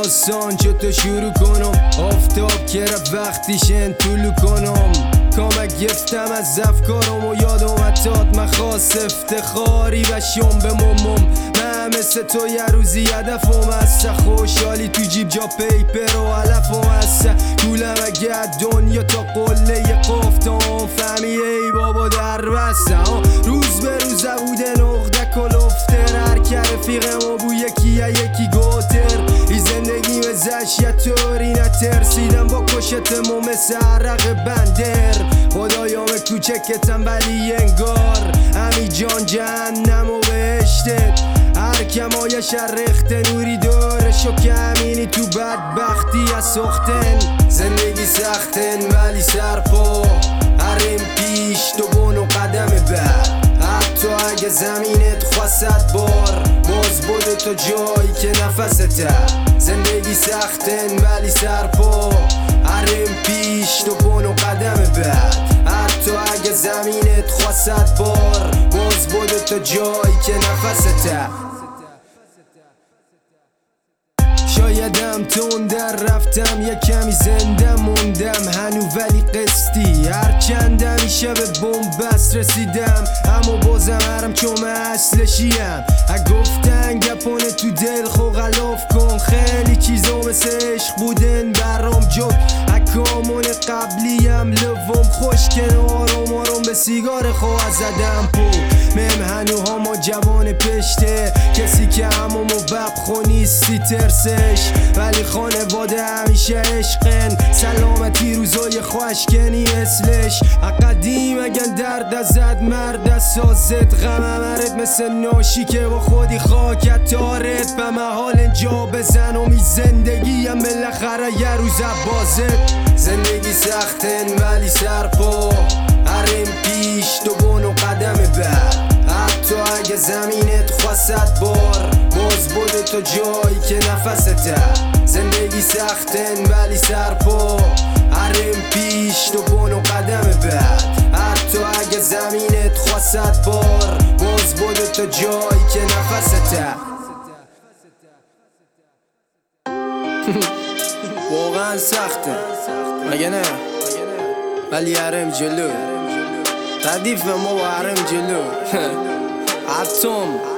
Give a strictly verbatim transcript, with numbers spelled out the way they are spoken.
داستان چطور شروع کنم؟ آفتاب که رفت وقتیشن طولو کنم. کامک گفتم از افکارم و یادم اتاد من خواست افتخاری و شم به ممم. من مثل تو یه روزی هدفم هسته، خوشحالی تو جیب جا پیپر و علفم هسته. طولم اگه دنیا تا قله قفتم فهمی ای بابا در بسته. روز به روز بوده نقده کلفتر، هر که رفیقم و بو یکی یا یکی گوتر. ای زندگی مزش یه طوری نترسیدم با کشتمو مثل عرق بندر. خدایام کوچکتم ولی انگار همی جان جهنم و بهشتت. هر کمای شرخت نوری دورشو که همینی تو بدبختی از سختن. زندگی سختن ولی سرپا هرم پیش تو بون و قدم بعد. حتی اگه زمینت خواست بار باز بوده تو جایی که نفسته. زندگی سختن ولی سرپا هرم پیش تو بون و قدم بعد. حتی اگه زمینت خواست بار باز بوده تو جایی که نفسته. شایدم تون در رفتم یه کمی زنده موندم هنو ولی قسطی. هر چندم میشه به بومبست رسیدم اما بازم هرم چوم اصلشیم. اگه گفتن گپانه تو دل خو غلاف کن، خیلی چیزا مثل عشق بودن برام جد. اکامون قبلیم لوم خوش کنارم آرام به سیگار خواه زدم پو. مم هنو هما جوان پشته کسی که همومو بب خونیستی ترسش، ولی خانواده همیشه عشقن. سلامتی روزای خوشکنی اصلش قدیم اگن درد زد مرد سازت. غم مرد مثل ناشی که با خودی خاکت تارت. به محال جا بزن و می زندگی هم بالاخره یه روز بازت. زندگی سختن ولی سرپا هرم پیش تو بون و قدم بعد. حتی اگه زمینت خواست بار باز بوده تو جایی که نفسته. زندگی سختن ولی سرپا هرم پیش تو بون و قدم بعد. حتی اگه زمینت خواست بار باز بوده تو جایی که نفسته. واقعا سخته مگه نه؟ ولی هرم جلو ردیف ما و هرم جلو. اتم